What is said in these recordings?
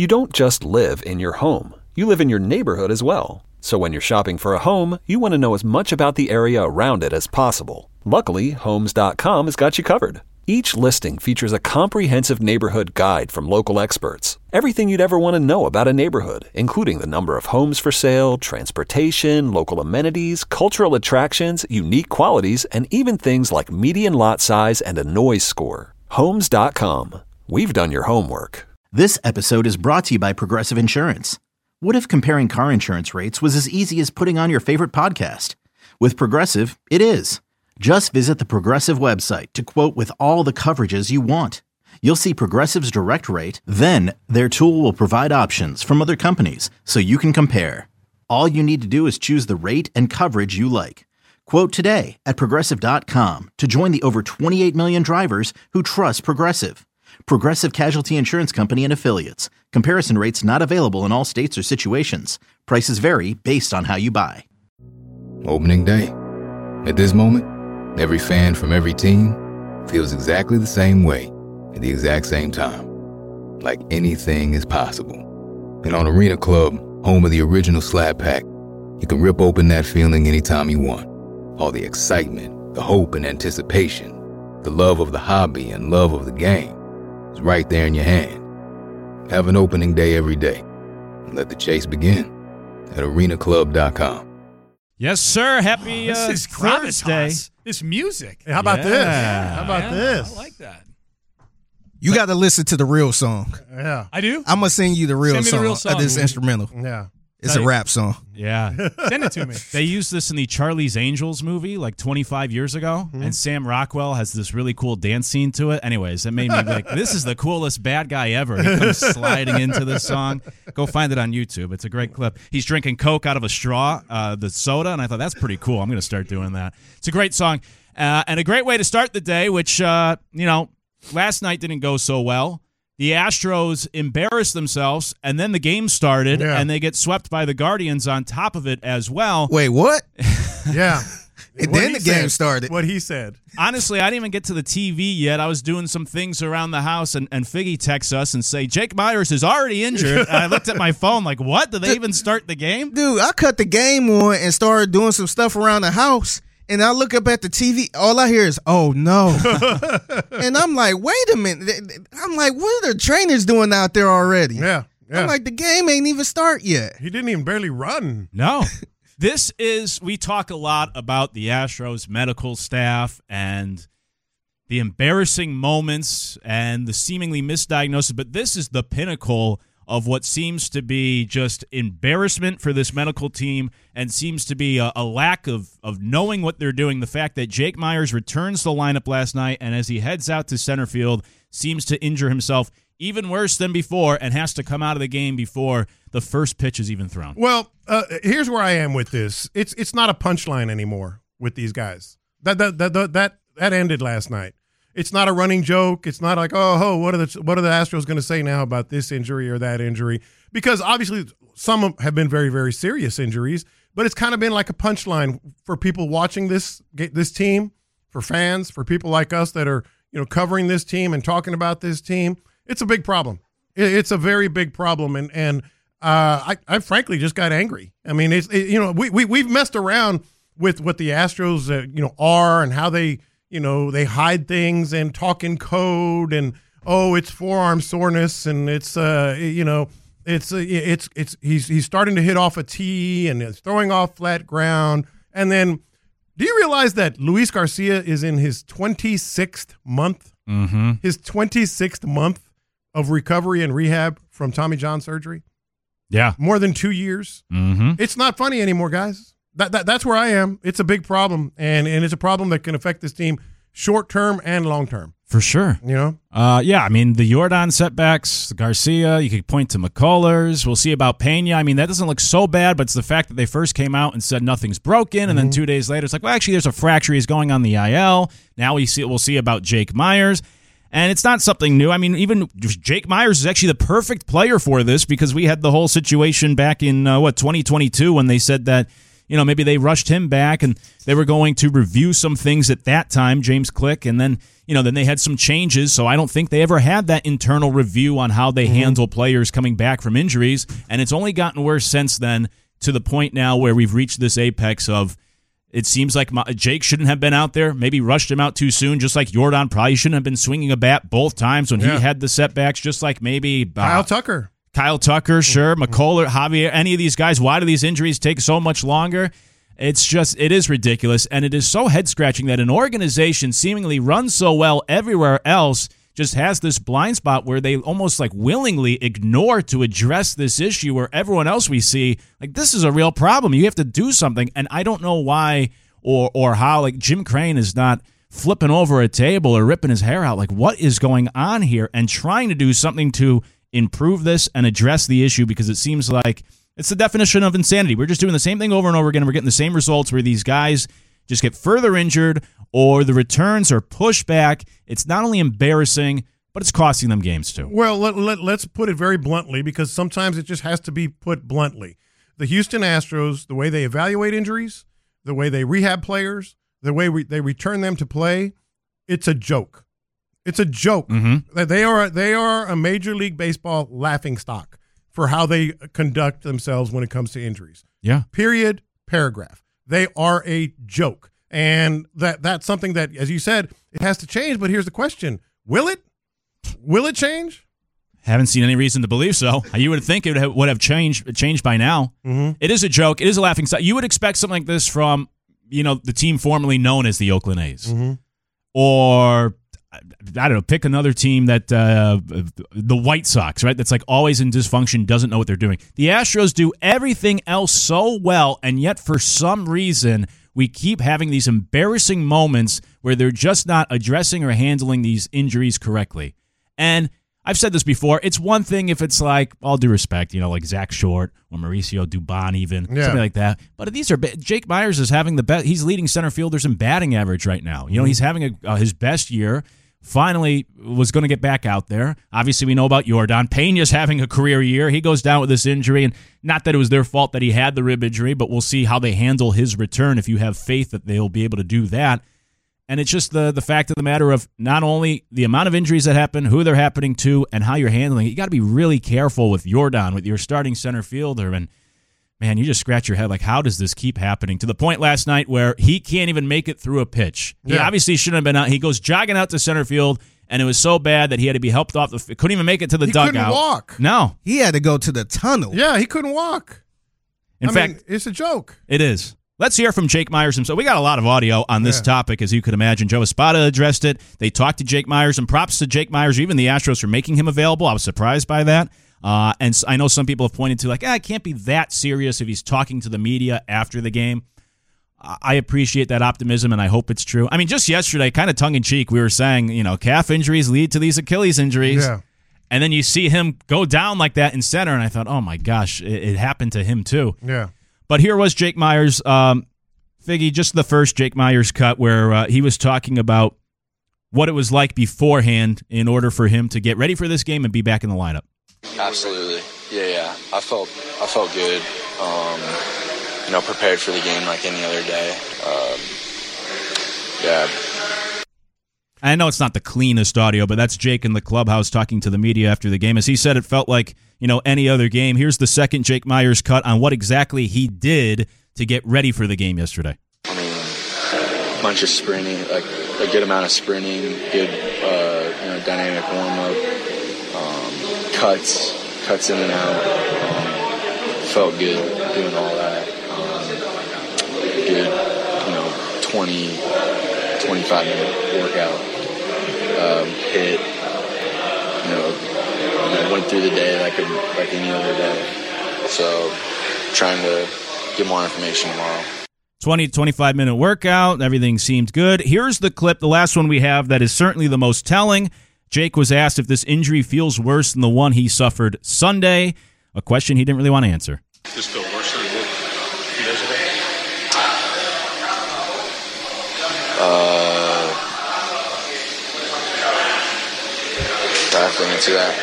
You don't just live in your home. You live in your neighborhood as well. So when you're shopping for a home, you want to know as much about the area around it as possible. Luckily, Homes.com has got you covered. Each listing features a comprehensive neighborhood guide from local experts. Everything you'd ever want to know about a neighborhood, including the number of homes for sale, transportation, local amenities, cultural attractions, unique qualities, and even things like median lot size and a noise score. Homes.com. We've done your homework. This episode is brought to you by Progressive Insurance. What if comparing car insurance rates was as easy as putting on your favorite podcast? With Progressive, it is. Just visit the Progressive website to quote with all the coverages you want. You'll see Progressive's direct rate, then their tool will provide options from other companies so you can compare. All you need to do is choose the rate and coverage you like. Quote today at Progressive.com to join the over 28 million drivers who trust Progressive. Progressive Casualty Insurance Company and Affiliates. Comparison rates not available in all states or situations. Prices vary based on how you buy. Opening day. At this moment, every fan from every team feels exactly the same way at the exact same time. Like anything is possible. And on Arena Club, home of the original Slap Pack, you can rip open that feeling anytime you want. All the excitement, the hope and anticipation, the love of the hobby and love of the game is right there in your hand. Have an opening day every day and let the chase begin at arenaclub.com. Yes, sir. Happy this is Thursday. This music. How about this? How about this? I like that. You got to listen to the real song. Yeah. I do? I'm going to sing you the real Send me song. the real song. This instrumental. Yeah. It's a rap song. Yeah. Send it to me. They used this in the Charlie's Angels movie like 25 years ago, and Sam Rockwell has this really cool dance scene to it. Anyways, it made me like, this is the coolest bad guy ever. He comes sliding into this song. Go find it on YouTube. It's a great clip. He's drinking Coke out of a straw, the soda, and I thought, that's pretty cool. I'm going to start doing that. It's a great song, and a great way to start the day, which, last night didn't go so well. The Astros embarrassed themselves, and then the game started, and they get swept by the Guardians on top of it as well. Wait, what? Yeah. And then the game started. What he said. Honestly, I didn't even get to the TV yet. I was doing some things around the house, and Figgy texts us and say, Jake Myers is already injured. And I looked at my phone like, what? Did they even start the game? Dude, I cut the game on and started doing some stuff around the house. And I look up at the TV, all I hear is, oh, no. And I'm like, wait a minute. I'm like, what are the trainers doing out there already? Yeah. I'm like, the game ain't even start yet. He didn't even barely run. No. We talk a lot about the Astros medical staff and the embarrassing moments and the seemingly misdiagnosis, but this is the pinnacle of what seems to be just embarrassment for this medical team and seems to be a lack of knowing what they're doing. The fact that Jake Myers returns to the lineup last night and as he heads out to center field seems to injure himself even worse than before and has to come out of the game before the first pitch is even thrown. Well, here's where I am with this. It's not a punchline anymore with these guys. That ended last night. It's not a running joke. It's not like, what are the Astros going to say now about this injury or that injury? Because obviously some have been very, very serious injuries, but it's kind of been like a punchline for people watching this team, for fans, for people like us that are covering this team and talking about this team. It's a big problem. It's a very big problem, and I frankly just got angry. I mean, we've messed around with what the Astros are and how they. They hide things and talk in code and, it's forearm soreness and it's he's starting to hit off a tee and it's throwing off flat ground. And then do you realize that Luis Garcia is in his 26th month? Mm-hmm. His 26th month of recovery and rehab from Tommy John surgery? Yeah. More than 2 years? Mm-hmm. It's not funny anymore, guys. That's where I am. It's a big problem, and it's a problem that can affect this team short-term and long-term. For sure. I mean, the Jordan setbacks, the Garcia, you could point to McCullers. We'll see about Pena. I mean, that doesn't look so bad, but it's the fact that they first came out and said nothing's broken, and then 2 days later it's like, well, actually, there's a fracture. He's going on the IL. Now we'll see about Jake Myers. And it's not something new. I mean, even Jake Myers is actually the perfect player for this because we had the whole situation back in, 2022 when they said that, maybe they rushed him back and they were going to review some things at that time, James Click, and then then they had some changes. So I don't think they ever had that internal review on how they handle players coming back from injuries. And it's only gotten worse since then, to the point now where we've reached this apex of, it seems like Jake shouldn't have been out there, maybe rushed him out too soon, just like Jordan probably shouldn't have been swinging a bat both times when he had the setbacks, just like maybe Kyle Tucker, sure, McCuller, Javier, any of these guys. Why do these injuries take so much longer? It is ridiculous, and it is so head-scratching that an organization seemingly runs so well everywhere else just has this blind spot where they almost like willingly ignore to address this issue, where everyone else we see, like, this is a real problem. You have to do something. And I don't know why or how, like, Jim Crane is not flipping over a table or ripping his hair out. Like, what is going on here? And trying to do something to improve this and address the issue, because it seems like it's the definition of insanity. We're just doing the same thing over and over again. We're getting the same results where these guys just get further injured or the returns are pushed back. It's not only embarrassing, but it's costing them games too. Well, let's put it very bluntly, because sometimes it just has to be put bluntly. The Houston Astros, the way they evaluate injuries, the way they rehab players, the way they return them to play, it's a joke. It's a joke. Mm-hmm. They are a Major League Baseball laughingstock for how they conduct themselves when it comes to injuries. Yeah. Period. Paragraph. They are a joke. And that's something that, as you said, it has to change. But here's the question. Will it? Will it change? Haven't seen any reason to believe so. You would think it would have changed by now. Mm-hmm. It is a joke. It is a laughing stock. You would expect something like this from, the team formerly known as the Oakland A's. Mm-hmm. Or, I don't know, pick another team that, the White Sox, right? That's like always in dysfunction, doesn't know what they're doing. The Astros do everything else so well, and yet for some reason we keep having these embarrassing moments where they're just not addressing or handling these injuries correctly. And I've said this before, it's one thing if it's like, all due respect, like Zach Short or Mauricio Dubon even, something like that. But these are, Jake Myers is having the best, he's leading center fielders in batting average right now. He's having his best year. Finally was going to get back out there. Obviously, we know about Jordan. Pena's having a career year. He goes down with this injury, and not that it was their fault that he had the rib injury, but we'll see how they handle his return if you have faith that they'll be able to do that. And it's just the fact of the matter of not only the amount of injuries that happen, who they're happening to, and how you're handling it. You got to be really careful with Jordan, with your starting center fielder, and man, you just scratch your head like, how does this keep happening? To the point last night where he can't even make it through a pitch. He obviously shouldn't have been out. He goes jogging out to center field, and it was so bad that he had to be helped off. Couldn't even make it to the dugout. He couldn't walk. No. He had to go to the tunnel. Yeah, he couldn't walk. In fact, it's a joke. It is. Let's hear from Jake Myers himself. We got a lot of audio on this topic, as you could imagine. Joe Espada addressed it. They talked to Jake Myers, and props to Jake Myers, even the Astros, for making him available. I was surprised by that. And I know some people have pointed to, like, it can't be that serious if he's talking to the media after the game. I appreciate that optimism, and I hope it's true. I mean, just yesterday, kind of tongue-in-cheek, we were saying, calf injuries lead to these Achilles injuries. Yeah. And then you see him go down like that in center, and I thought, oh, my gosh, it happened to him too. Yeah. But here was Jake Myers. Figgy, just the first Jake Myers cut where he was talking about what it was like beforehand in order for him to get ready for this game and be back in the lineup. Absolutely. Yeah. I felt good. Prepared for the game like any other day. Yeah. I know it's not the cleanest audio, but that's Jake in the clubhouse talking to the media after the game. As he said, it felt like, any other game. Here's the second Jake Myers cut on what exactly he did to get ready for the game yesterday. I mean, a bunch of sprinting, like a good amount of sprinting, good, dynamic warm-up, cuts in and out. Felt good doing all that. Good, 20, 25-minute workout. Hit, went through the day like any other day. So, trying to get more information tomorrow. 25-minute workout. Everything seemed good. Here's the clip, the last one we have that is certainly the most telling. Jake was asked if this injury feels worse than the one he suffered Sunday, a question he didn't really want to answer. Does this feel worse than a few days ago? I have to answer that.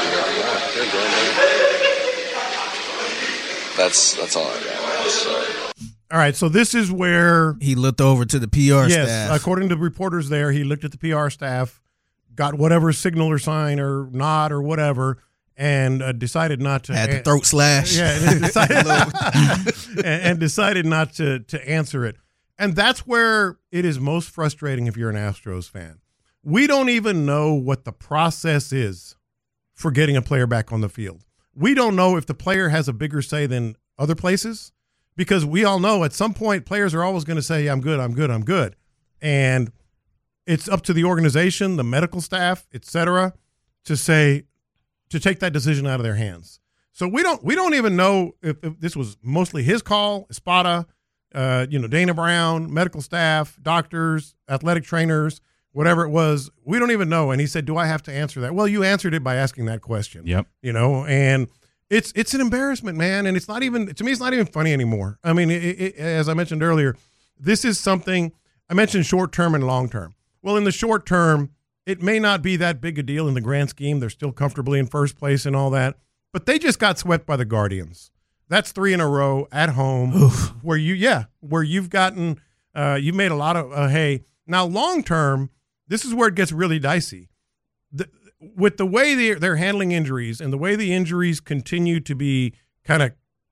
That's all I got. So. All right, so this is where he looked over to the PR yes, staff. according to reporters there, he looked at the PR staff, got whatever signal or sign or nod or whatever, and decided not to. Had the throat slash. Yeah, and decided not to answer it. And that's where it is most frustrating if you're an Astros fan. We don't even know what the process is for getting a player back on the field. We don't know if the player has a bigger say than other places, because we all know at some point players are always going to say, I'm good, I'm good, I'm good. And it's up to the organization, the medical staff, et cetera, to take that decision out of their hands. So we don't even know if this was mostly his call, Espada, Dana Brown, medical staff, doctors, athletic trainers, whatever it was. We don't even know. And he said, do I have to answer that? Well, you answered it by asking that question. Yep. And it's an embarrassment, man. And it's not even, to me, it's not even funny anymore. I mean, as I mentioned earlier, this is something, I mentioned short term and long term. Well, in the short term, it may not be that big a deal in the grand scheme. They're still comfortably in first place and all that. But they just got swept by the Guardians. That's 3 in a row at home. Oof. where you've gotten, you've made a lot of hay. Now, long term, this is where it gets really dicey. With the way they're handling injuries and the way the injuries continue to be kind of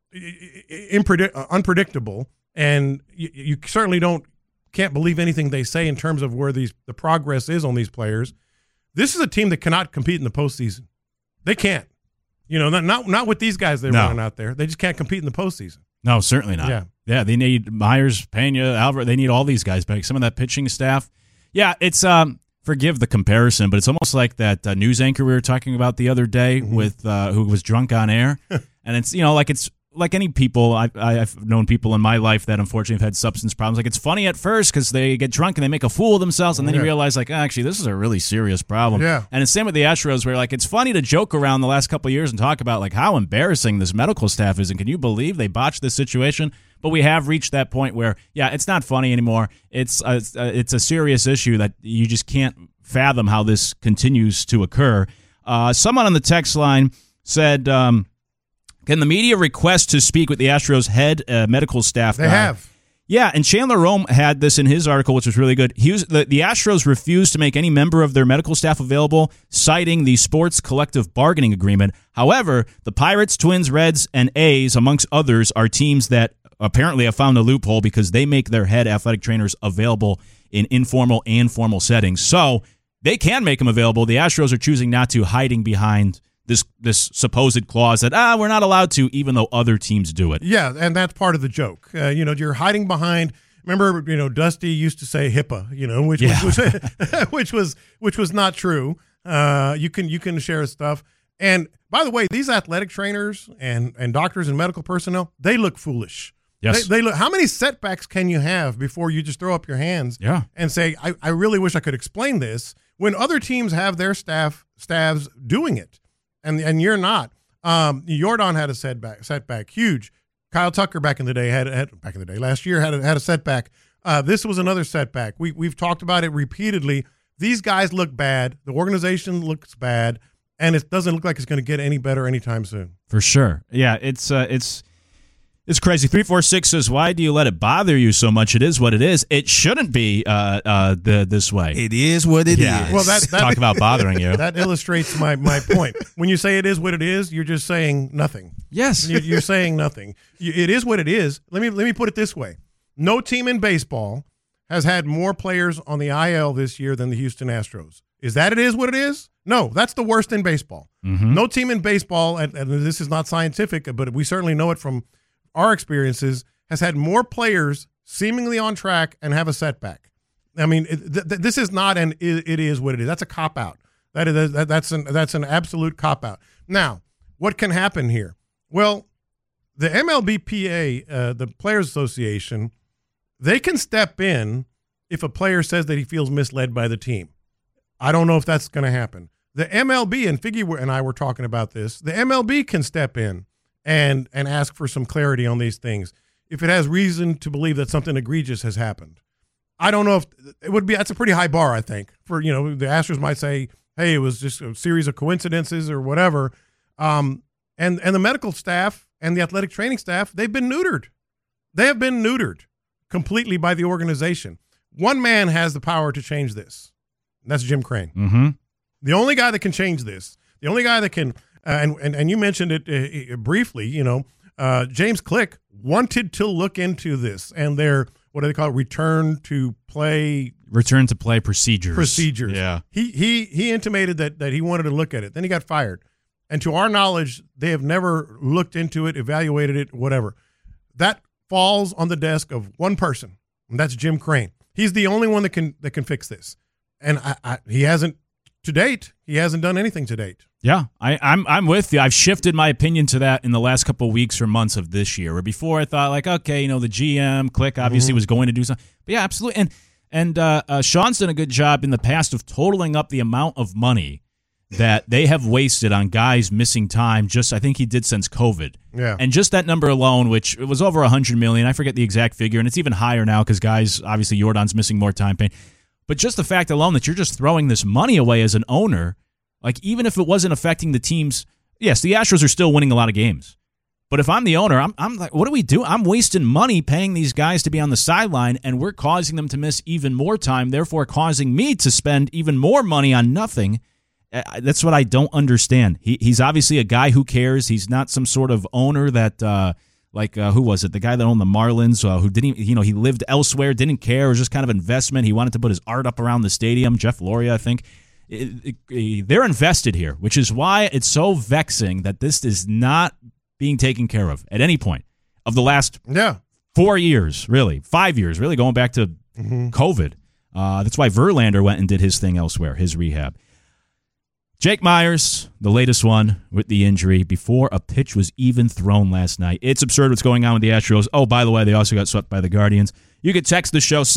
unpredictable, and you certainly can't believe anything they say in terms of where the progress is on these players. This is a team that cannot compete in the postseason. They can't. Not with these guys they're running out there. They just can't compete in the postseason. No, certainly not. Yeah, they need Myers, Pena, Alvarez. They need all these guys back. Some of that pitching staff. Yeah, it's forgive the comparison, but it's almost like that news anchor we were talking about the other day with who was drunk on air, and it's it's like any people. I've known people in my life that unfortunately have had substance problems. Like, it's funny at first because they get drunk and they make a fool of themselves, and then you realize actually this is a really serious problem. Yeah. And it's same with the Astros, where it's funny to joke around the last couple of years and talk about how embarrassing this medical staff is, and can you believe they botched this situation? But we have reached that point where, it's not funny anymore. It's a serious issue that you just can't fathom how this continues to occur. Someone on the text line said, can the media request to speak with the Astros head medical staff guy? They have. Yeah, and Chandler Rome had this in his article, which was really good. The Astros refused to make any member of their medical staff available, citing the Sports Collective Bargaining Agreement. However, the Pirates, Twins, Reds, and A's, amongst others, are teams that apparently have found a loophole because they make their head athletic trainers available in informal and formal settings. So they can make them available. The Astros are choosing not to, hiding behind this supposed clause that we're not allowed to, even though other teams do it. Yeah, and that's part of the joke. You're hiding behind. Remember, Dusty used to say HIPAA, which was not true. You can share stuff. And by the way, these athletic trainers and doctors and medical personnel, they look foolish. Yes. They look. How many setbacks can you have before you just throw up your hands and say, I really wish I could explain this, when other teams have their staffs doing it. And you're not. Jordan had a setback, huge. Kyle Tucker back in the day last year had a setback. This was another setback. We've talked about it repeatedly. These guys look bad. The organization looks bad, and it doesn't look like it's going to get any better anytime soon. For sure. Yeah, it's crazy. 346 says, why do you let it bother you so much? It is what it is. It shouldn't be this way. It is what it is. Well, that talk about bothering you. That illustrates my point. When you say it is what it is, you're just saying nothing. Yes. You're saying nothing. It is what it is. Let me put it this way. No team in baseball has had more players on the IL this year than the Houston Astros. Is that it is what it is? No, that's the worst in baseball. Mm-hmm. No team in baseball, and this is not scientific, but we certainly know it from our experiences, has had more players seemingly on track and have a setback. I mean, this is not it is what it is. That's a cop-out. That's an absolute cop-out. Now, what can happen here? Well, the MLBPA, the Players Association, they can step in if a player says that he feels misled by the team. I don't know if that's going to happen. The MLB, and Figgy and I were talking about this, the MLB can step in and ask for some clarity on these things if it has reason to believe that something egregious has happened. I don't know if it would be. That's a pretty high bar, I think. For the Astros might say, "Hey, it was just a series of coincidences or whatever." And the medical staff and the athletic training staff, they've been neutered. They have been neutered completely by the organization. One man has the power to change this. And that's Jim Crane. Mm-hmm. The only guy that can change this, the only guy that can, and you mentioned it briefly, James Click wanted to look into this and their, what do they call it, return to play procedures. Yeah. He intimated that he wanted to look at it. Then he got fired. And to our knowledge, they have never looked into it, evaluated it, whatever. That falls on the desk of one person, and that's Jim Crane. He's the only one that can fix this. And he hasn't to date. He hasn't done anything to date. Yeah, I'm with you. I've shifted my opinion to that in the last couple of weeks or months of this year. Where before I thought like, okay, the GM Click obviously was going to do something. But yeah, absolutely. And Sean's done a good job in the past of totaling up the amount of money that they have wasted on guys missing time. I think he did since COVID. Yeah. And just that number alone, which it was over $100 million. I forget the exact figure, and it's even higher now because guys, obviously Jordan's missing more time paying. But just the fact alone that you're just throwing this money away as an owner, like even if it wasn't affecting the teams, yes, the Astros are still winning a lot of games. But if I'm the owner, I'm like, what do we do? I'm wasting money paying these guys to be on the sideline, and we're causing them to miss even more time, therefore causing me to spend even more money on nothing. That's what I don't understand. He's obviously a guy who cares. He's not some sort of owner that, who was it? The guy that owned the Marlins, who didn't, he lived elsewhere, didn't care. It was just kind of investment. He wanted to put his art up around the stadium. Jeff Loria, I think. They're invested here, which is why it's so vexing that this is not being taken care of at any point of the last 4 years, really, 5 years, really going back to COVID. That's why Verlander went and did his thing elsewhere, his rehab. Jake Myers, the latest one with the injury before a pitch was even thrown last night. It's absurd what's going on with the Astros. Oh, by the way, they also got swept by the Guardians. You can text the show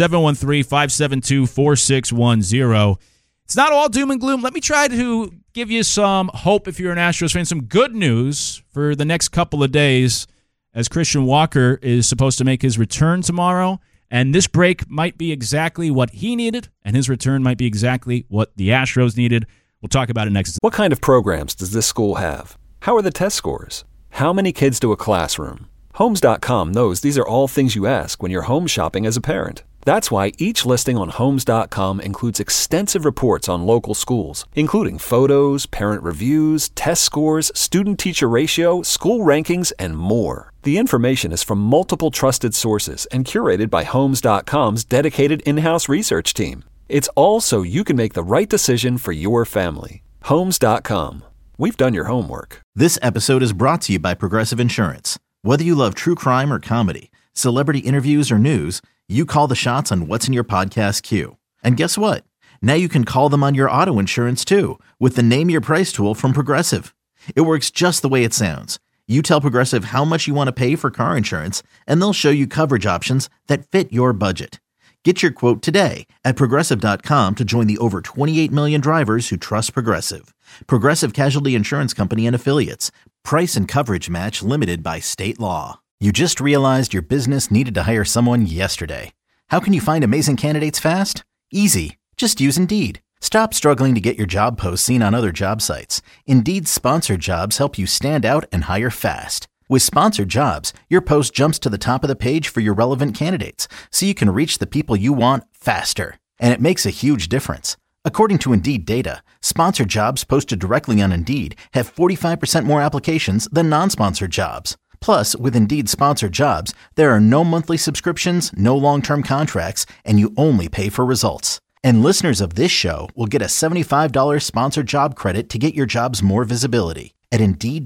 713-572-4610. It's not all doom and gloom. Let me try to give you some hope if you're an Astros fan, some good news for the next couple of days as Christian Walker is supposed to make his return tomorrow. And this break might be exactly what he needed, and his return might be exactly what the Astros needed. We'll talk about it next. What kind of programs does this school have? How are the test scores? How many kids to a classroom? Homes.com knows these are all things you ask when you're home shopping as a parent. That's why each listing on Homes.com includes extensive reports on local schools, including photos, parent reviews, test scores, student-teacher ratio, school rankings, and more. The information is from multiple trusted sources and curated by Homes.com's dedicated in-house research team. It's all so you can make the right decision for your family. Homes.com. We've done your homework. This episode is brought to you by Progressive Insurance. Whether you love true crime or comedy, celebrity interviews or news, you call the shots on what's in your podcast queue. And guess what? Now you can call them on your auto insurance too with the Name Your Price tool from Progressive. It works just the way it sounds. You tell Progressive how much you want to pay for car insurance, and they'll show you coverage options that fit your budget. Get your quote today at Progressive.com to join the over 28 million drivers who trust Progressive. Progressive Casualty Insurance Company and Affiliates. Price and coverage match limited by state law. You just realized your business needed to hire someone yesterday. How can you find amazing candidates fast? Easy. Just use Indeed. Stop struggling to get your job posts seen on other job sites. Indeed's sponsored jobs help you stand out and hire fast. With sponsored jobs, your post jumps to the top of the page for your relevant candidates, so you can reach the people you want faster. And it makes a huge difference. According to Indeed data, sponsored jobs posted directly on Indeed have 45% more applications than non-sponsored jobs. Plus, with Indeed sponsored jobs, there are no monthly subscriptions, no long-term contracts, and you only pay for results. And listeners of this show will get a $75 sponsored job credit to get your jobs more visibility at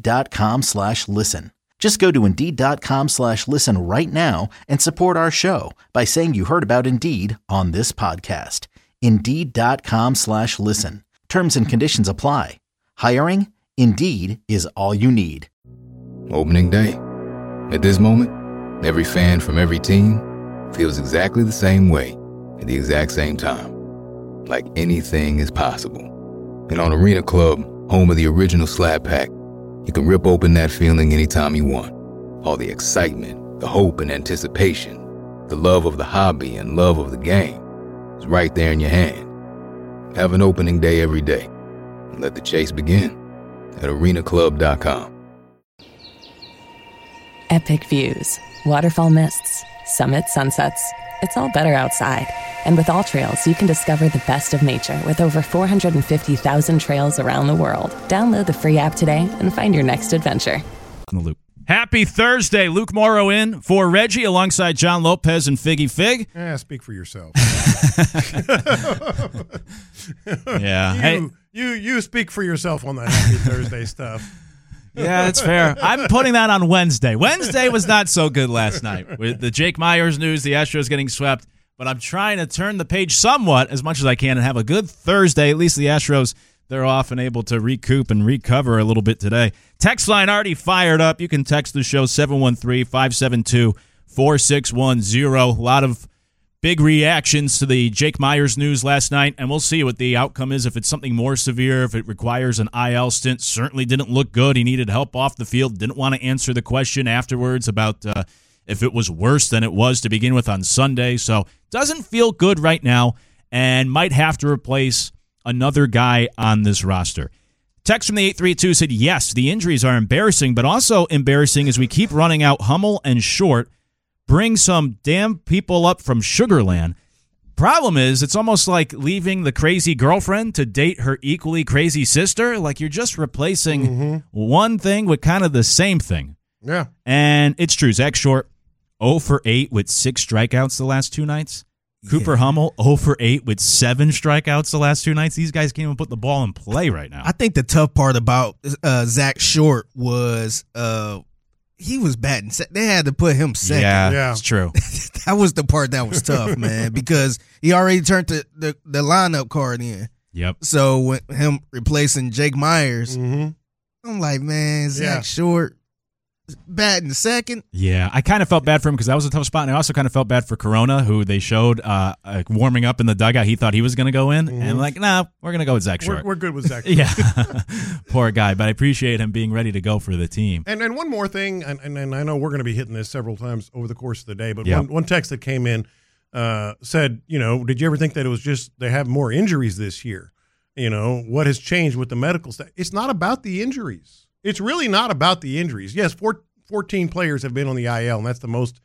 Indeed.com/listen. Just go to Indeed.com/listen right now and support our show by saying you heard about Indeed on this podcast. Indeed.com/listen. Terms and conditions apply. Hiring? Indeed is all you need. Opening day. At this moment, every fan from every team feels exactly the same way at the exact same time. Like anything is possible. And on Arena Club, home of the original Slab Pack, you can rip open that feeling anytime you want. All the excitement, the hope and anticipation, the love of the hobby and love of the game is right there in your hand. Have an opening day every day. And let the chase begin at arenaclub.com. Epic views, waterfall mists, summit sunsets. It's all better outside. And with All Trails, you can discover the best of nature with over 450,000 trails around the world. Download the free app today and find your next adventure. In the loop. Happy Thursday. Luke Morrow in for Reggie alongside John Lopez and Figgy Fig. Speak for yourself. Yeah. You speak for yourself on that Happy Thursday stuff. Yeah, that's fair. I'm putting that on Wednesday. Wednesday was not so good last night with the Jake Myers news, the Astros getting swept. But I'm trying to turn the page somewhat as much as I can and have a good Thursday. At least the Astros, they're off and able to recoup and recover a little bit today. Text line already fired up. You can text the show 713-572-4610. A lot of big reactions to the Jake Myers news last night, and we'll see what the outcome is. If it's something more severe, if it requires an IL stint, certainly didn't look good. He needed help off the field. Didn't want to answer the question afterwards about if it was worse than it was to begin with on Sunday. So doesn't feel good right now and might have to replace another guy on this roster. Text from the 832 said, yes, the injuries are embarrassing, but also embarrassing as we keep running out Hummel and Short. Bring some damn people up from Sugarland. Problem is, it's almost like leaving the crazy girlfriend to date her equally crazy sister. Like you're just replacing one thing with kind of the same thing. Yeah. And it's true. Zach Short, 0 for 8 with 6 strikeouts the last 2 nights. Cooper Hummel, 0 for 8 with 7 strikeouts the last 2 nights. These guys can't even put the ball in play right now. I think the tough part about Zach Short was he was batting. They had to put him second. Yeah, it's true. That was the part that was tough, man, because he already turned the lineup card in. Yep. So with him replacing Jake Myers, I'm like, man, Zach Short batting second. Yeah, I kind of felt bad for him because that was a tough spot, and I also kind of felt bad for Corona, who they showed warming up in the dugout. He thought he was going to go in, and I'm like, nah, we're going to go with Zach Short. We're good with Zach Short. Yeah, poor guy, but I appreciate him being ready to go for the team. And one more thing, and I know we're going to be hitting this several times over the course of the day, but Yep. one text that came in said, did you ever think that it was just they have more injuries this year? What has changed with the medical staff? It's not about the injuries. It's really not about the injuries. Yes, 14 players have been on the IL, and that's the most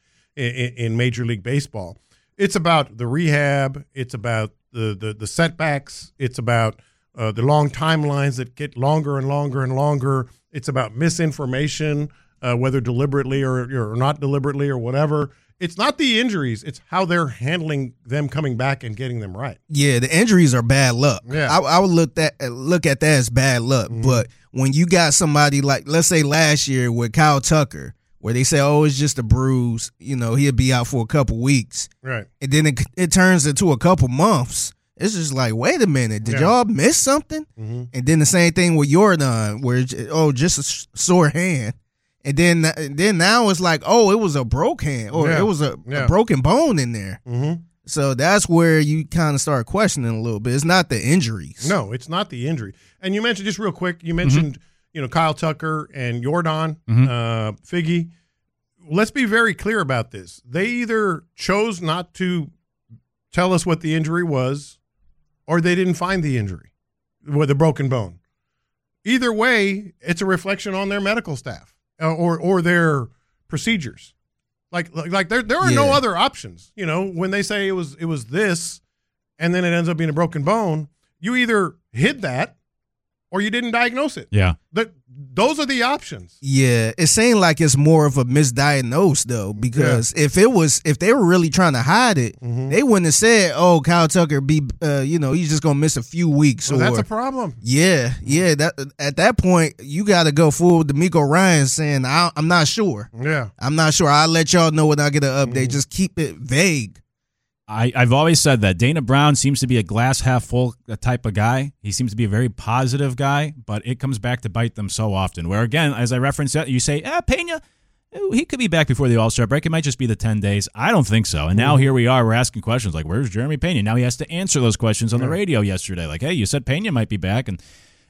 in Major League Baseball. It's about the rehab. It's about the setbacks. It's about the long timelines that get longer and longer and longer. It's about misinformation, whether deliberately or not deliberately or whatever. It's not the injuries. It's how they're handling them coming back and getting them right. Yeah, the injuries are bad luck. Yeah. I would look at that as bad luck. But when you got somebody like, let's say last year with Kyle Tucker, where they say, oh, it's just a bruise, he'll be out for a couple weeks. Right. And then it turns into a couple months. It's just like, wait a minute, did y'all miss something? And then the same thing with Jordan, where just a sore hand. And then now it's like, oh, it was a broke hand, or it was a broken bone in there. So that's where you kind of start questioning a little bit. It's not the injuries. No, it's not the injury. And you mentioned, just real quick, Kyle Tucker and Jordan, Figgy. Let's be very clear about this. They either chose not to tell us what the injury was, or they didn't find the injury with a broken bone. Either way, it's a reflection on their medical staff. Or their procedures, like there are no other options. When they say it was this, and then it ends up being a broken bone, you either hid that, or you didn't diagnose it. Yeah, those are the options. Yeah, it seemed like it's more of a misdiagnosed though, because if they were really trying to hide it, they wouldn't have said, "Oh, Kyle Tucker he's just gonna miss a few weeks." Well, that's a problem. Yeah. That at that point you got to go full D'Amico Ryan saying, "I'm not sure." Yeah, I'm not sure. I'll let y'all know when I get an update. Just keep it vague. I've always said that Dana Brown seems to be a glass half full type of guy. He seems to be a very positive guy, but it comes back to bite them so often. Where, again, as I referenced that, you say, Pena, he could be back before the All-Star break. It might just be the 10 days. I don't think so. And now here we are. We're asking questions like, where's Jeremy Pena? Now he has to answer those questions on the radio yesterday. Like, hey, you said Pena might be back. And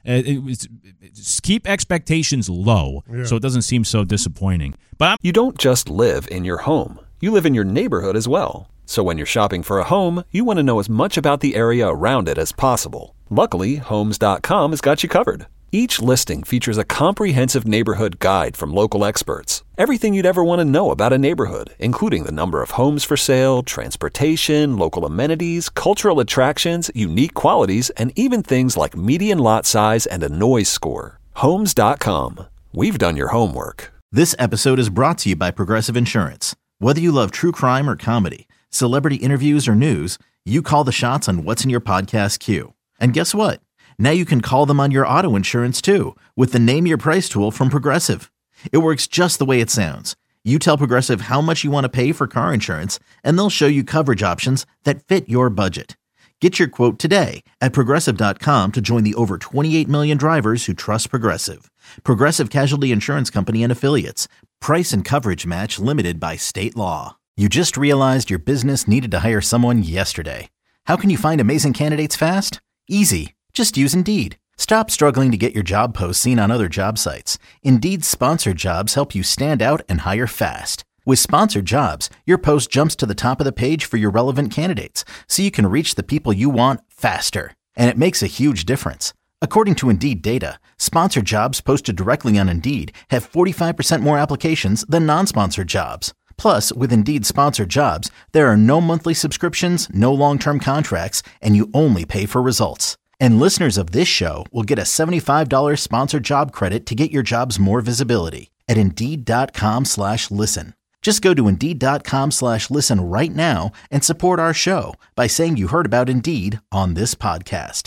just keep expectations low so it doesn't seem so disappointing. But You don't just live in your home. You live in your neighborhood as well. So when you're shopping for a home, you want to know as much about the area around it as possible. Luckily, Homes.com has got you covered. Each listing features a comprehensive neighborhood guide from local experts. Everything you'd ever want to know about a neighborhood, including the number of homes for sale, transportation, local amenities, cultural attractions, unique qualities, and even things like median lot size and a noise score. Homes.com. We've done your homework. This episode is brought to you by Progressive Insurance. Whether you love true crime or comedy, celebrity interviews or news, you call the shots on what's in your podcast queue. And guess what? Now you can call them on your auto insurance too with the Name Your Price tool from Progressive. It works just the way it sounds. You tell Progressive how much you want to pay for car insurance, and they'll show you coverage options that fit your budget. Get your quote today at Progressive.com to join the over 28 million drivers who trust Progressive. Progressive Casualty Insurance Company and Affiliates. Price and coverage match limited by state law. You just realized your business needed to hire someone yesterday. How can you find amazing candidates fast? Easy. Just use Indeed. Stop struggling to get your job posts seen on other job sites. Indeed's sponsored jobs help you stand out and hire fast. With sponsored jobs, your post jumps to the top of the page for your relevant candidates, so you can reach the people you want faster. And it makes a huge difference. According to Indeed data, sponsored jobs posted directly on Indeed have 45% more applications than non-sponsored jobs. Plus, with Indeed sponsored jobs, there are no monthly subscriptions, no long-term contracts, and you only pay for results. And listeners of this show will get a $75 sponsored job credit to get your jobs more visibility at Indeed.com/listen. Just go to Indeed.com/listen right now and support our show by saying you heard about Indeed on this podcast.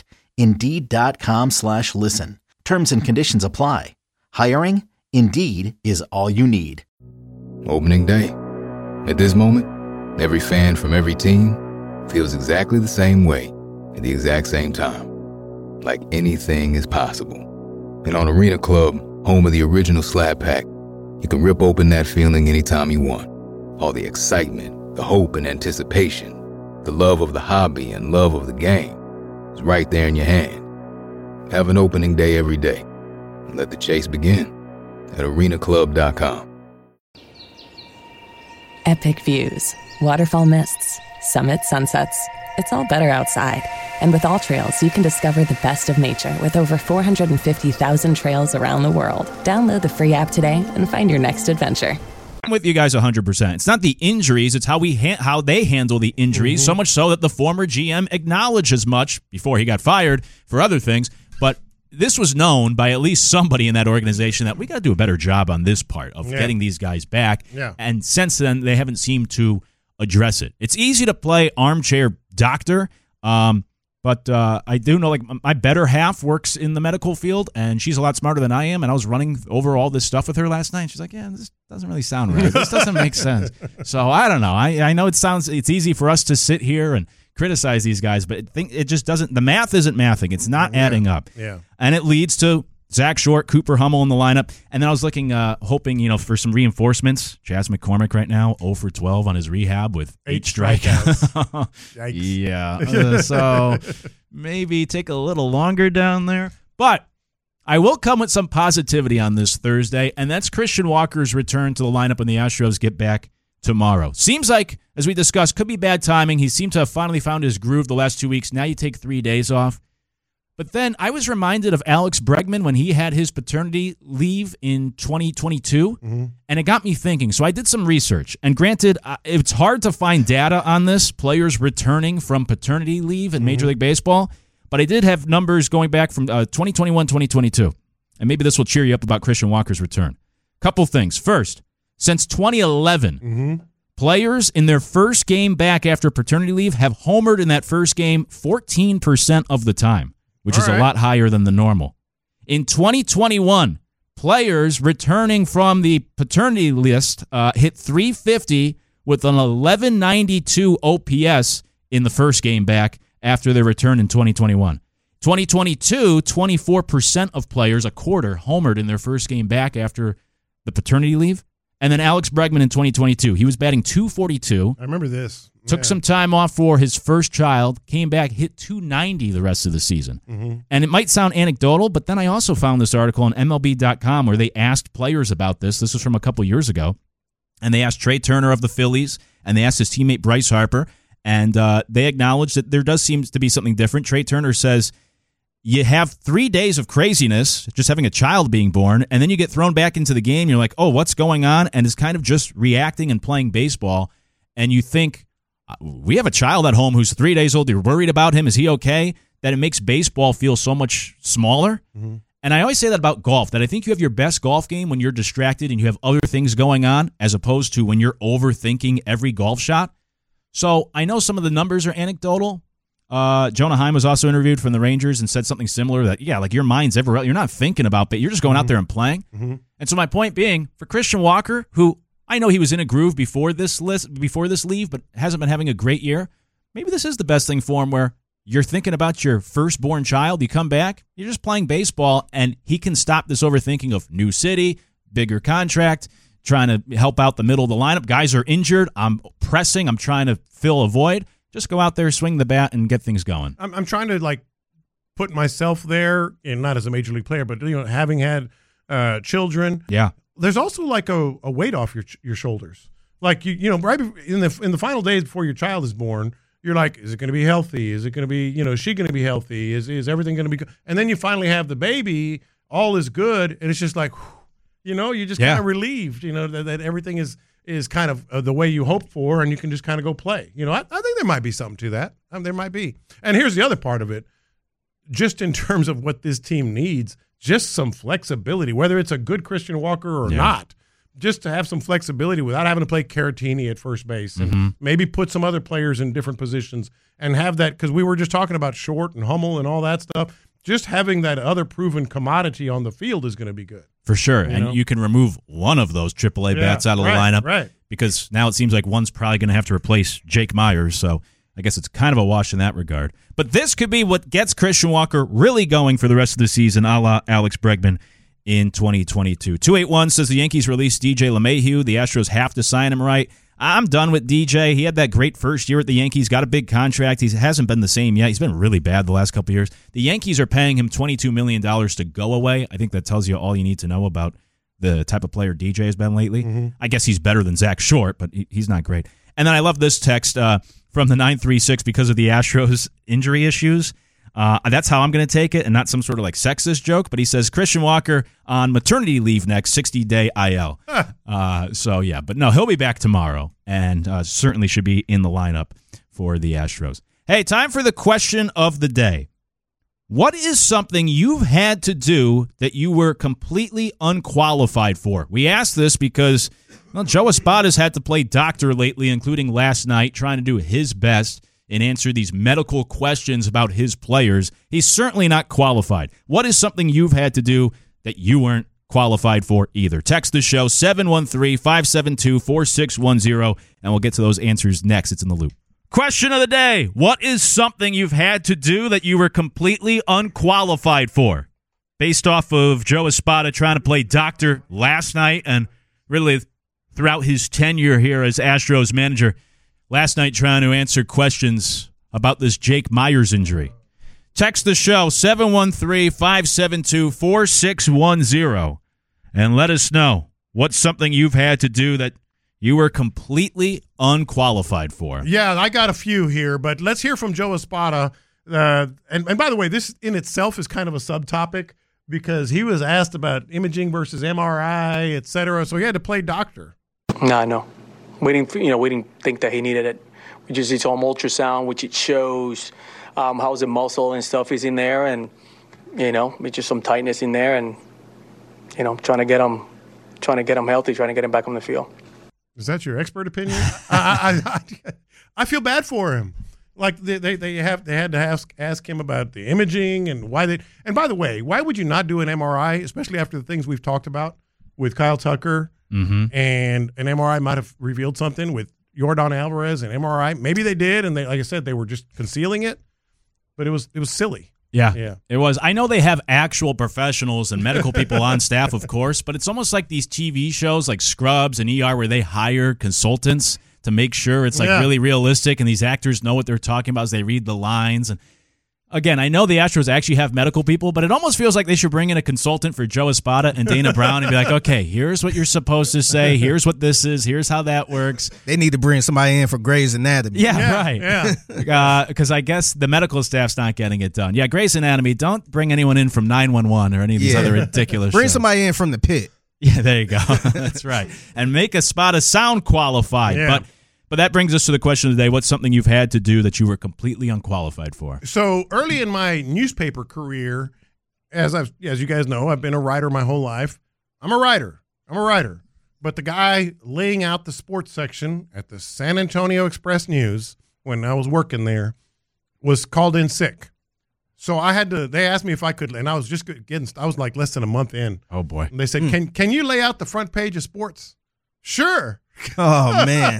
Indeed.com/listen. Terms and conditions apply. Hiring? Indeed is all you need. Opening day. At this moment, every fan from every team feels exactly the same way at the exact same time. Like anything is possible. And on Arena Club, home of the original Slab Pack, you can rip open that feeling anytime you want. All the excitement, the hope and anticipation, the love of the hobby and love of the game is right there in your hand. Have an opening day every day. And let the chase begin at arenaclub.com. Epic views, waterfall mists, summit sunsets. It's all better outside. And with AllTrails, you can discover the best of nature with over 450,000 trails around the world. Download the free app today and find your next adventure. I'm with you guys 100%. It's not the injuries, it's how how they handle the injuries, so much so that the former GM acknowledged as much before he got fired for other things. But this was known by at least somebody in that organization that we got to do a better job on this part of getting these guys back. Yeah. And since then, they haven't seemed to address it. It's easy to play armchair doctor, but I do know, like, my better half works in the medical field, and she's a lot smarter than I am, and I was running over all this stuff with her last night, and she's like, yeah, this doesn't really sound right. This doesn't make sense. So I don't know. I know it's easy for us to sit here and criticize these guys, but it just doesn't. The math isn't mathing. It's not adding up. Yeah. And it leads to Zach Short, Cooper Hummel in the lineup. And then I was looking, hoping, for some reinforcements. Chas McCormick right now, 0 for 12 on his rehab with 8 strikeouts. Yeah. So maybe take a little longer down there. But I will come with some positivity on this Thursday, and that's Christian Walker's return to the lineup when the Astros get back tomorrow. Seems like, as we discussed, could be bad timing. He seemed to have finally found his groove the last 2 weeks. Now you take 3 days off. But then I was reminded of Alex Bregman when he had his paternity leave in 2022, and it got me thinking. So I did some research, and granted, it's hard to find data on this, players returning from paternity leave in Major League Baseball, but I did have numbers going back from 2021, 2022, and maybe this will cheer you up about Christian Walker's return. Couple things. First, since 2011, players in their first game back after paternity leave have homered in that first game 14% of the time, which is a lot higher than the normal. In 2021, players returning from the paternity list hit 350 with an 1192 OPS in the first game back after their return in 2021. 2022, 24% of players, a quarter, homered in their first game back after the paternity leave. And then Alex Bregman in 2022, he was batting .242. I remember this. Took some time off for his first child, came back, hit .290 the rest of the season. And it might sound anecdotal, but then I also found this article on MLB.com where they asked players about this. This was from a couple years ago. And they asked Trey Turner of the Phillies, and they asked his teammate Bryce Harper, and they acknowledged that there does seem to be something different. Trey Turner says, you have 3 days of craziness, just having a child being born, and then you get thrown back into the game. You're like, oh, what's going on? And is kind of just reacting and playing baseball. And you think, we have a child at home who's 3 days old. You're worried about him. Is he okay? That it makes baseball feel so much smaller. Mm-hmm. And I always say that about golf, that I think you have your best golf game when you're distracted and you have other things going on, as opposed to when you're overthinking every golf shot. So I know some of the numbers are anecdotal. Jonah Heim was also interviewed from the Rangers and said something similar, that, yeah, like your mind's everywhere. You're not thinking about it. You're just going out there and playing. Mm-hmm. And so my point being, for Christian Walker, who I know he was in a groove before this leave, but hasn't been having a great year, maybe this is the best thing for him, where you're thinking about your firstborn child, you come back, you're just playing baseball, and he can stop this overthinking of new city, bigger contract, trying to help out the middle of the lineup. Guys are injured. I'm pressing. I'm trying to fill a void. Just go out there, swing the bat, and get things going. I'm trying to, like, put myself there, and not as a major league player, but, you know, having had children. Yeah. There's also like a weight off your shoulders. Like, you know, right in the final days before your child is born, you're like, is it going to be healthy? Is it going to be, you know, is she going to be healthy? Is everything going to be good? And then you finally have the baby, all is good, and it's just like, you know, you're just kind of relieved, you know, that everything is kind of the way you hoped for, and you can just kind of go play. You know, I think there might be something to that. There might be. And here's the other part of it, just in terms of what this team needs, just some flexibility, whether it's a good Christian Walker or not. Just to have some flexibility without having to play Caratini at first base, and maybe put some other players in different positions and have that, because we were just talking about Short and Hummel and all that stuff. Just having that other proven commodity on the field is going to be good. For sure. You can remove one of those AAA bats out of the lineup. Right. Because now it seems like one's probably going to have to replace Jake Myers. So I guess it's kind of a wash in that regard. But this could be what gets Christian Walker really going for the rest of the season, a la Alex Bregman in 2022. 281 says the Yankees released DJ LeMahieu. The Astros have to sign him right. I'm done with DJ. He had that great first year at the Yankees, got a big contract. He hasn't been the same yet. He's been really bad the last couple of years. The Yankees are paying him $22 million to go away. I think that tells you all you need to know about the type of player DJ has been lately. Mm-hmm. I guess he's better than Zach Short, but he's not great. And then I love this text from the 936 because of the Astros injury issues. That's how I'm going to take it, and not some sort of like sexist joke. But he says Christian Walker on maternity leave next, 60-day IL. So yeah, but no, he'll be back tomorrow, and certainly should be in the lineup for the Astros. Hey, time for the question of the day. What is something you've had to do that you were completely unqualified for? We asked this because Joe Espada's had to play doctor lately, including last night, trying to do his best and answer these medical questions about his players. He's certainly not qualified. What is something you've had to do that you weren't qualified for either? Text the show, 713-572-4610, and we'll get to those answers next. It's in the Loop. Question of the day. What is something you've had to do that you were completely unqualified for? Based off of Joe Espada trying to play doctor last night and really throughout his tenure here as Astros manager, last night trying to answer questions about this Jake Myers injury. Text the show, 713-572-4610, and let us know what's something you've had to do that you were completely unqualified for. Yeah, I got a few here, but let's hear from Joe Espada. And by the way, this in itself is kind of a subtopic because he was asked about imaging versus MRI, et cetera, so he had to play doctor. No. We didn't think that he needed it. We just did some ultrasound, which it shows how the muscle and stuff is in there, and it's just some tightness in there, and trying to get him healthy, trying to get him back on the field. Is that your expert opinion? I feel bad for him. Like they had to ask him about the imaging and why they. And by the way, why would you not do an MRI, especially after the things we've talked about with Kyle Tucker? Mm-hmm. And an MRI might have revealed something with Yordan Alvarez and MRI. Maybe they did, and they, like I said, they were just concealing it. But it was silly. Yeah, it was. I know they have actual professionals and medical people on staff, of course, but it's almost like these TV shows like Scrubs and ER where they hire consultants to make sure it's like really realistic, and these actors know what they're talking about as they read the lines. And Again, I know the Astros actually have medical people, but it almost feels like they should bring in a consultant for Joe Espada and Dana Brown and be like, okay, here's what you're supposed to say. Here's what this is. Here's how that works. They need to bring somebody in for Grey's Anatomy. Yeah, right. Yeah. Because I guess the medical staff's not getting it done. Yeah, Grey's Anatomy, don't bring anyone in from 911 or any of these other ridiculous Bring shows. somebody in from the pit. Yeah, there you go. That's right. And make Espada sound qualified. Yeah. But that brings us to the question of the day. What's something you've had to do that you were completely unqualified for? So early in my newspaper career, as you guys know, I've been a writer my whole life. I'm a writer. But the guy laying out the sports section at the San Antonio Express News when I was working there was called in sick. So they asked me if I could, and I was just I was like less than a month in. Oh, boy. And they said, can you lay out the front page of sports? Sure. Oh, man.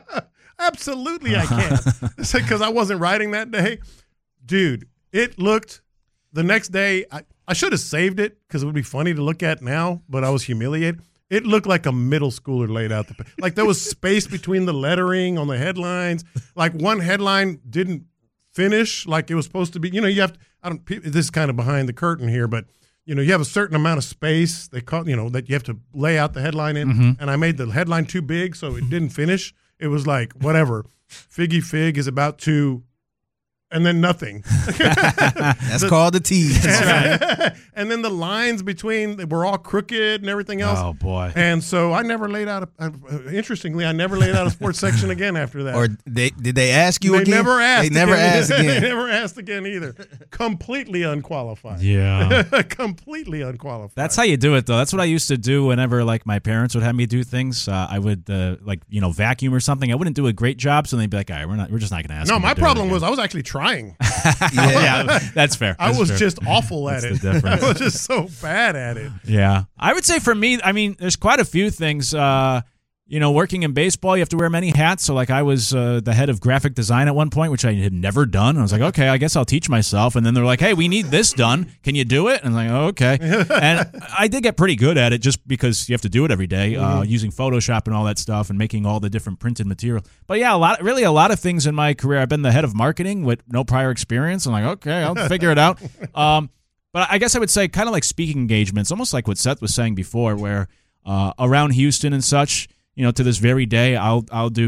Absolutely I can. Because I wasn't writing that day. Dude, it looked the next day. I should have saved it because it would be funny to look at now, but I was humiliated. It looked like a middle schooler laid out like there was space between the lettering on the headlines. Like one headline didn't finish like it was supposed to be. You know, you have to, this is kind of behind the curtain here, but you know, you have a certain amount of space that you have to lay out the headline in, and I made the headline too big, so it didn't finish. It was like, whatever, Figgy Fig is about to, and then nothing. That's called a tease. Right. And then the lines between were all crooked and everything else. Oh, boy. And so I never laid out, interestingly, I never laid out a sports section again after that. Or did they ask you They again? never asked. They never asked They again. never asked again either. Completely unqualified. Yeah. Completely unqualified. That's how you do it, though. That's what I used to do whenever, like, my parents would have me do things. I would, vacuum or something. I wouldn't do a great job, so they'd be like, all right, we're just not going to ask. No, him my to do problem it was I was actually trying. yeah, that's fair. I That's was fair. just awful at That's it. the difference. I was just so bad at it. Yeah. I would say for me, I mean, there's quite a few things. Working in baseball, you have to wear many hats. So, like, I was the head of graphic design at one point, which I had never done. I was like, okay, I guess I'll teach myself. And then they're like, hey, we need this done. Can you do it? And I'm like, oh, okay. And I did get pretty good at it just because you have to do it every day, using Photoshop and all that stuff and making all the different printed material. But, yeah, a lot of things in my career. I've been the head of marketing with no prior experience. I'm like, okay, I'll figure it out. But I guess I would say kind of like speaking engagements, almost like what Seth was saying before, where around Houston and such, to this very day, I'll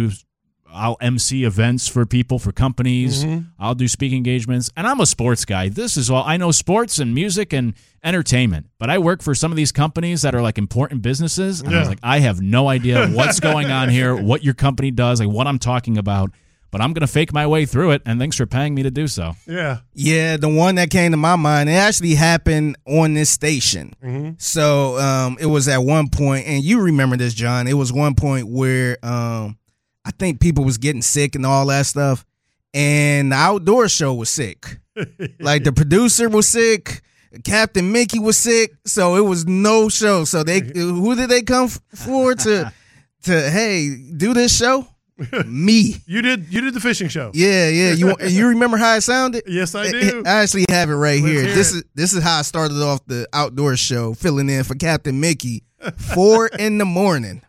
MC events for people, for companies. I'll do speaking engagements. And I'm a sports guy. This is all. I know sports and music and entertainment. But I work for some of these companies that are like important businesses. And I was like, I have no idea what's going on here, what your company does, like what I'm talking about. But I'm going to fake my way through it, and thanks for paying me to do so. Yeah. Yeah, the one that came to my mind, it actually happened on this station. So it was at one point, and you remember this, John, it was one point where I think people was getting sick and all that stuff, and the outdoor show was sick. Like the producer was sick, Captain Mickey was sick, so it was no show. So who did they come for to hey, do this show? Me. You did the fishing show. Yeah. You remember how it sounded? Yes, I do. I actually have it right here. Let's hear This is how I started off the outdoor show, filling in for Captain Mickey, 4 a.m.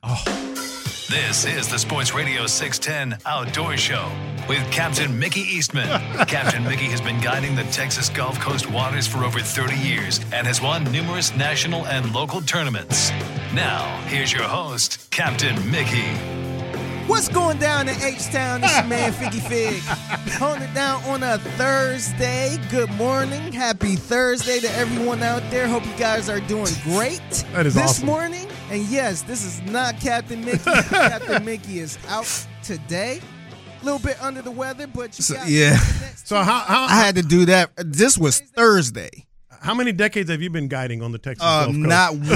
This is the Sports Radio 610 Outdoor Show with Captain Mickey Eastman. Captain Mickey has been guiding the Texas Gulf Coast waters for over 30 years and has won numerous national and local tournaments. Now, here's your host, Captain Mickey. What's going down in H-Town? This is man Figgy Fig. Holding it down on a Thursday. Good morning. Happy Thursday to everyone out there. Hope you guys are doing great That is this awesome. morning. And yes, this is not Captain Mickey. Captain Mickey is out today. A little bit under the weather, but you got So how I had to do that. This was Thursday. how many decades have you been guiding on the Texas Gulf Coast? Not one.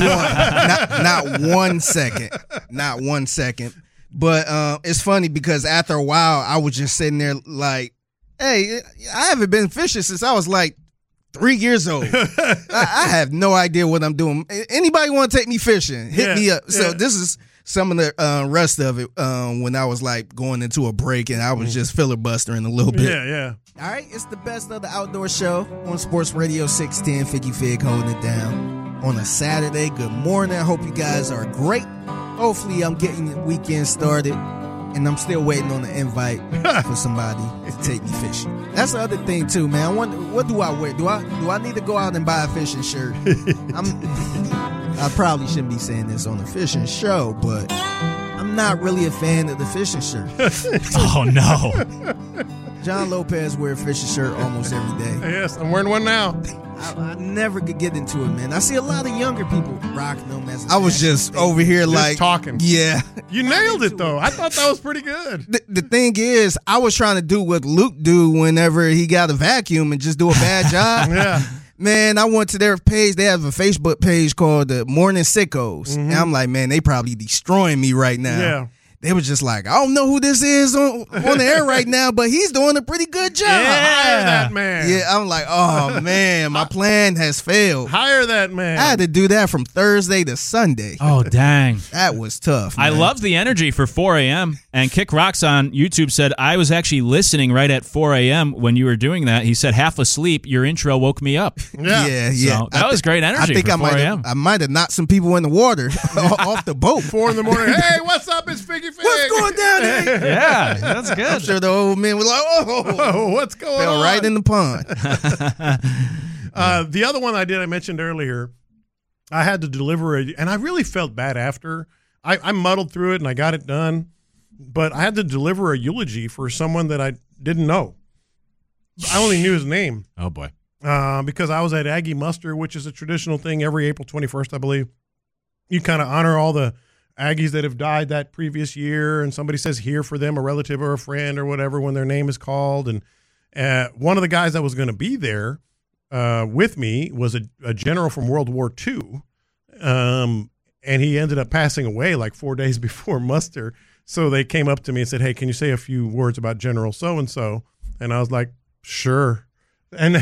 not 1 second. Not 1 second. But it's funny because after a while, I was just sitting there like, hey, I haven't been fishing since I was like 3 years old. I have no idea what I'm doing. Anybody want to take me fishing? Hit me up. So this is some of the rest of it when I was like going into a break and I was just filibustering a little bit. Yeah. All right, it's the best of the outdoor show on Sports Radio 610. Figgy Fig holding it down on a Saturday. Good morning. I hope you guys are great. Hopefully I'm getting the weekend started. and I'm still waiting on an invite for somebody to take me fishing. That's the other thing too, man. I wonder, what do I wear? Do I need to go out and buy a fishing shirt? I probably shouldn't be saying this on a fishing show, but I'm not really a fan of the fishing shirt. Oh no. John Lopez wears a fishing shirt almost every day. Yes, I'm wearing one now. I never could get into it, man. I see a lot of younger people rocking them. I was just over here Just talking. Yeah. You nailed it, though. I thought that was pretty good. The thing is, I was trying to do what Luke do whenever he got a vacuum and just do a bad job. Yeah. Man, I went to their page. They have a Facebook page called the Morning Sickos. And I'm like, man, they probably destroying me right now. Yeah. They was just like, I don't know who this is on the air right now, but he's doing a pretty good job. Hire that man. Yeah, I'm like, oh, man, my plan has failed. Hire that man. I had to do that from Thursday to Sunday. Oh, dang. That was tough, I man. love the energy for 4 a.m. And Kick Rocks on YouTube said, I was actually listening right at 4 a.m. when you were doing that. He said, half asleep, your intro woke me up. Yeah. So that was great energy I think for 4 a.m. I might have knocked some people in the water off the boat. 4 in the morning. Hey, what's up? It's Figgy Fig. What's going down here? Yeah, that's good. I'm sure the old man was like, Oh, what's going fell on? right in the pond. The other one I mentioned earlier, I had to deliver and I really felt bad after. I muddled through it and I got it done, but I had to deliver a eulogy for someone that I didn't know. I only knew his name. Oh, boy. Because I was at Aggie Muster, which is a traditional thing every April 21st, I believe. You kind of honor all the Aggies that have died that previous year, and somebody says here for them, a relative or a friend or whatever, when their name is called. And one of the guys that was going to be there with me was a general from World War II, and he ended up passing away like 4 days before muster. So they came up to me and said, hey, can you say a few words about General so-and-so? And I was like, sure. And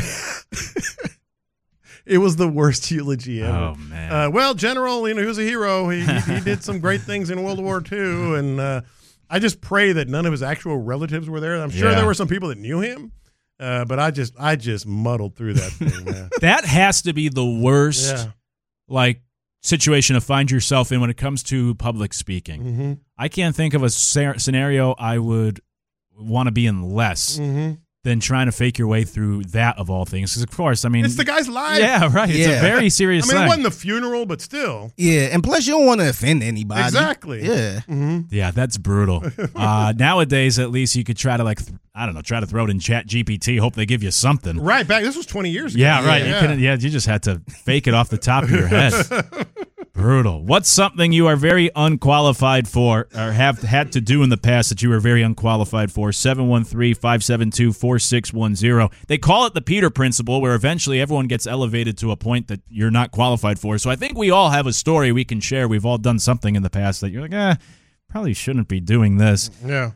it was the worst eulogy ever. Oh, man. Well, General, he was a hero. He did some great things in World War II, and I just pray that none of his actual relatives were there. I'm sure there were some people that knew him, but I just muddled through that thing, man. That has to be the worst, situation to find yourself in when it comes to public speaking. Mm-hmm. I can't think of a scenario I would want to be in less. Mm-hmm. Than trying to fake your way through that of all things. Because, of course, I mean... It's the guy's life. Yeah, right. It's a very serious thing. It wasn't the funeral, but still. Yeah, and plus you don't want to offend anybody. Exactly. Yeah. Mm-hmm. Yeah, that's brutal. Nowadays, at least, you could try to, try to throw it in Chat GPT, hope they give you something. Right, this was 20 years ago. Yeah, right. You just had to fake it off the top of your head. Brutal. What's something you are very unqualified for or have had to do in the past that you were very unqualified for? 713-572-4610. They call it the Peter Principle, where eventually everyone gets elevated to a point that you're not qualified for. So I think we all have a story we can share. We've all done something in the past that you're like, probably shouldn't be doing this. Yeah.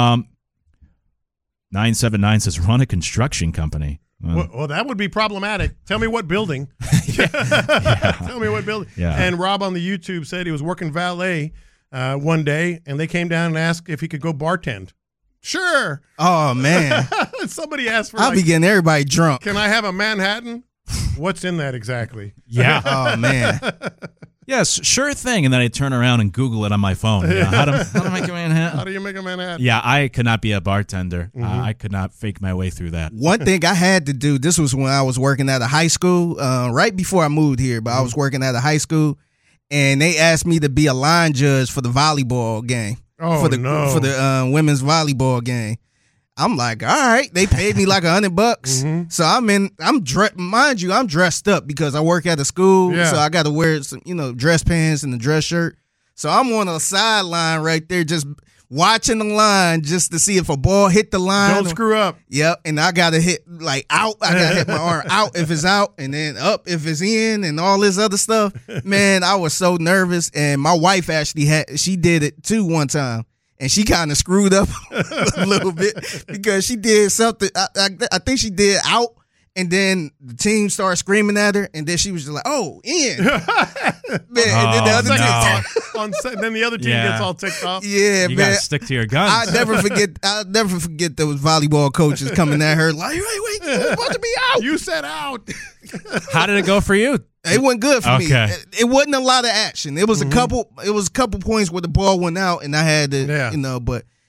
979 says, run a construction company. Well, that would be problematic. Tell me what building. Tell me what building. Yeah. And Rob on the YouTube said he was working valet one day, and they came down and asked if he could go bartend. Sure. Oh, man. Somebody asked for I'll be getting everybody drunk. Can I have a Manhattan? What's in that exactly? Yeah. Oh, man. Yes, sure thing. And then I turn around and Google it on my phone. You know, how to make a Manhattan? How do you make a Manhattan? Yeah, I could not be a bartender. Mm-hmm. I could not fake my way through that. One thing I had to do, this was when I was working at a high school, right before I moved here, but I was working at a high school, and they asked me to be a line judge for the volleyball game. Oh, for the women's volleyball game. I'm like, all right. They paid me like $100. Mm-hmm. So mind you, I'm dressed up because I work at a school. Yeah. So I got to wear some, dress pants and a dress shirt. So I'm on a sideline right there, just watching the line just to see if a ball hit the line. Don't screw up. Yep. And I got to hit out. I got to hit my arm out if it's out, and then up if it's in, and all this other stuff. Man, I was so nervous. And my wife actually she did it too one time. And she kind of screwed up a little bit because she did something. I think she did out, and then the team started screaming at her, and then she was just like, "Oh, in." Man, and then the other then the other team gets all ticked off. Yeah, you man. gotta stick to your guns. I'll never forget those volleyball coaches coming at her like, "Wait, you're about to be out." You said out. How did it go for you? It wasn't good for me. Okay. It wasn't a lot of action. It was a couple. It was a couple points where the ball went out, and I had to, but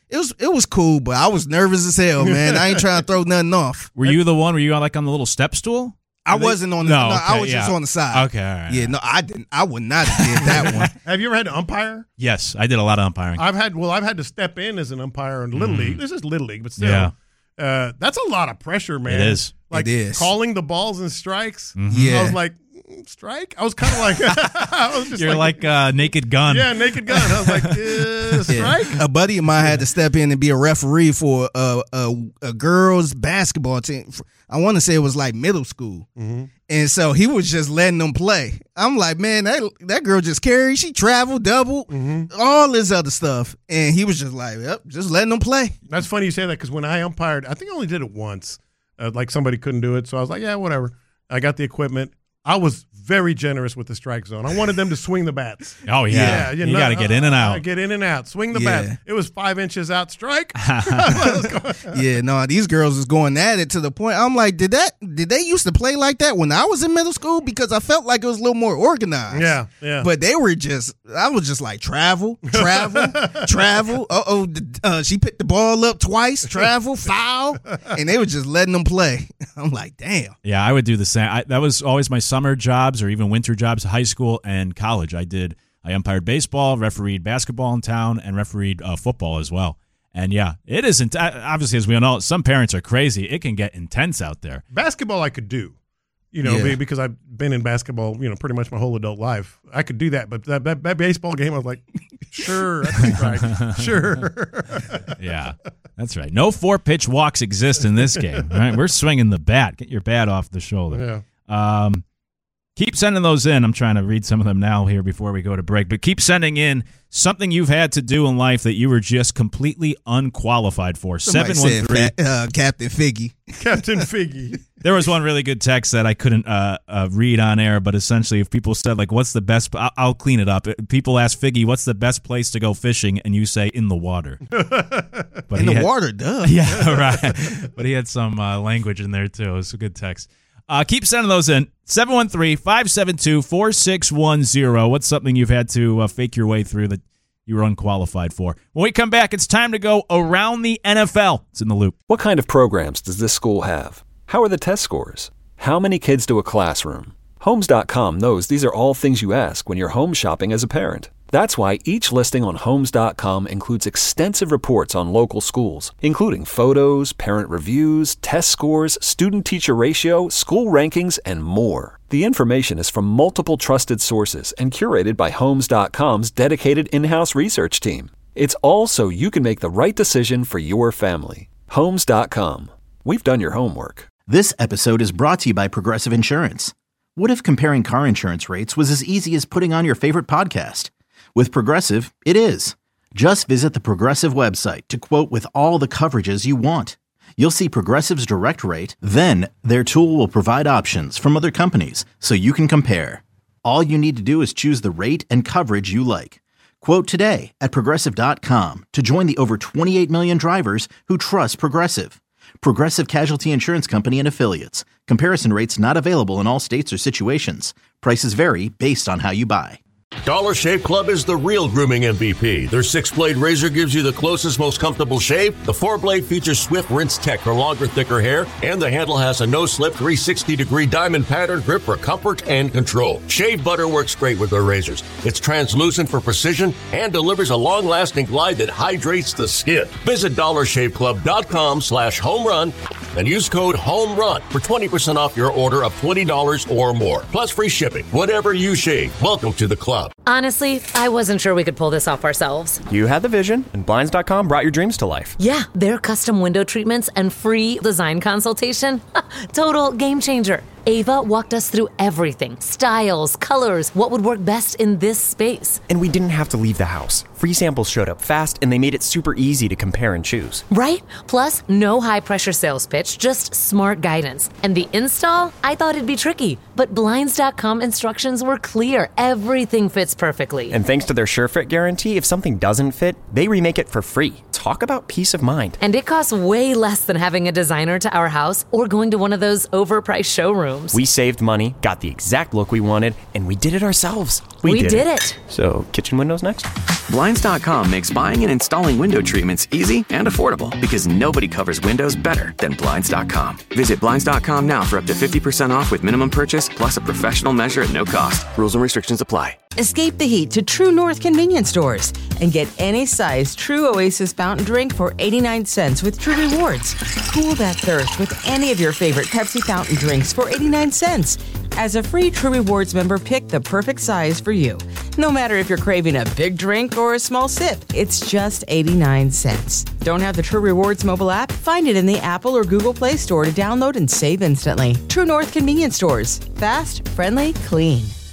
It was cool, but I was nervous as hell, man. I ain't trying to throw nothing off. Were you the one? Were you on the little step stool? I wasn't on the. No, I was just on the side. Okay, all right. Yeah, no, I didn't. I would not have did that one. Have you ever had to umpire? Yes, I did a lot of umpiring. I've had to step in as an umpire in Little League. This is Little League, but still, that's a lot of pressure, man. It is. Like it is. Calling the balls and strikes. Mm-hmm. Yeah. I was like, strike? I was kind of like, I was just You're like Naked Gun. Yeah, Naked Gun. I was like, strike? A buddy of mine had to step in and be a referee for a girls' basketball team. I want to say it was like middle school. Mm-hmm. And so he was just letting them play. I'm like, man, that girl just carried. She traveled, doubled, all this other stuff. And he was just like, yep, just letting them play. That's funny you say that because when I umpired, I think I only did it once. Like somebody couldn't do it. So I was like, yeah, whatever. I got the equipment. I was very generous with the strike zone. I wanted them to swing the bats. Oh, yeah. You got to get in and out. Get in and out. Swing the bat. It was 5 inches out. Strike. Yeah, no, these girls was going at it to the point. I'm like, did they used to play like that when I was in middle school? Because I felt like it was a little more organized. Yeah. But I was just like, travel. She picked the ball up twice. Travel, foul. And they were just letting them play. I'm like, damn. Yeah, I would do the same. That was always my summer jobs or even winter jobs, high school and college. I umpired baseball, refereed basketball in town, and refereed football as well. And yeah, it isn't. Obviously, as we all know, some parents are crazy. It can get intense out there. Basketball I could do, because I've been in basketball, pretty much my whole adult life. I could do that, but that baseball game, I was like, sure, that's right, sure. Yeah, that's right. No 4-pitch walks exist in this game. Right? We're swinging the bat. Get your bat off the shoulder. Yeah. Keep sending those in. I'm trying to read some of them now here before we go to break. But keep sending in something you've had to do in life that you were just completely unqualified for. 713 Captain Figgy. Captain Figgy. There was one really good text that I couldn't read on air, but essentially if people said, like, what's the best, I'll clean it up. People ask Figgy, what's the best place to go fishing? And you say, in the water. But in the water, duh. Yeah, right. But he had some language in there, too. It was a good text. Keep sending those in. 713-572-4610. What's something you've had to fake your way through that you were unqualified for? When we come back, it's time to go around the NFL. It's in the loop. What kind of programs does this school have? How are the test scores? How many kids do a classroom? Homes.com knows these are all things you ask when you're home shopping as a parent. That's why each listing on Homes.com includes extensive reports on local schools, including photos, parent reviews, test scores, student-teacher ratio, school rankings, and more. The information is from multiple trusted sources and curated by Homes.com's dedicated in-house research team. It's all so you can make the right decision for your family. Homes.com. We've done your homework. This episode is brought to you by Progressive Insurance. What if comparing car insurance rates was as easy as putting on your favorite podcast? With Progressive, it is. Just visit the Progressive website to quote with all the coverages you want. You'll see Progressive's direct rate, then their tool will provide options from other companies so you can compare. All you need to do is choose the rate and coverage you like. Quote today at Progressive.com to join the over 28 million drivers who trust Progressive. Progressive Casualty Insurance Company and Affiliates. Comparison rates not available in all states or situations. Prices vary based on how you buy. Dollar Shave Club is the real grooming MVP. Their 6-blade razor gives you the closest, most comfortable shave. The 4-blade features swift rinse tech for longer, thicker hair. And the handle has a no-slip 360-degree diamond pattern grip for comfort and control. Shave butter works great with their razors. It's translucent for precision and delivers a long-lasting glide that hydrates the skin. Visit DollarShaveClub.com/homerun and use code HOMERUN for 20% off your order of $20 or more. Plus free shipping. Whatever you shave, welcome to the club. Honestly, I wasn't sure we could pull this off ourselves. You had the vision, and Blinds.com brought your dreams to life. Yeah, their custom window treatments and free design consultation. Total game changer. Ava walked us through everything. Styles, colors, what would work best in this space. And we didn't have to leave the house. Free samples showed up fast, and they made it super easy to compare and choose. Right? Plus, no high-pressure sales pitch, just smart guidance. And the install? I thought it'd be tricky, but Blinds.com instructions were clear. Everything fits perfectly. And thanks to their SureFit guarantee, if something doesn't fit, they remake it for free. Talk about peace of mind. And it costs way less than having a designer to our house or going to one of those overpriced showrooms. We saved money, got the exact look we wanted, and we did it ourselves. We did it. So, kitchen windows next? Blinds.com makes buying and installing window treatments easy and affordable because nobody covers windows better than Blinds.com. Visit Blinds.com now for up to 50% off with minimum purchase plus a professional measure at no cost. Rules and restrictions apply. Escape the heat to True North convenience stores and get any size True Oasis fountain drink for 89 cents with True Rewards. Cool that thirst with any of your favorite Pepsi fountain drinks for 89 cents. As a free True Rewards member, pick the perfect size for you. No matter if you're craving a big drink or a small sip, it's just 89 cents. Don't have the True Rewards mobile app? Find it in the Apple or Google Play Store to download and save instantly. True North convenience stores. Fast, friendly, clean.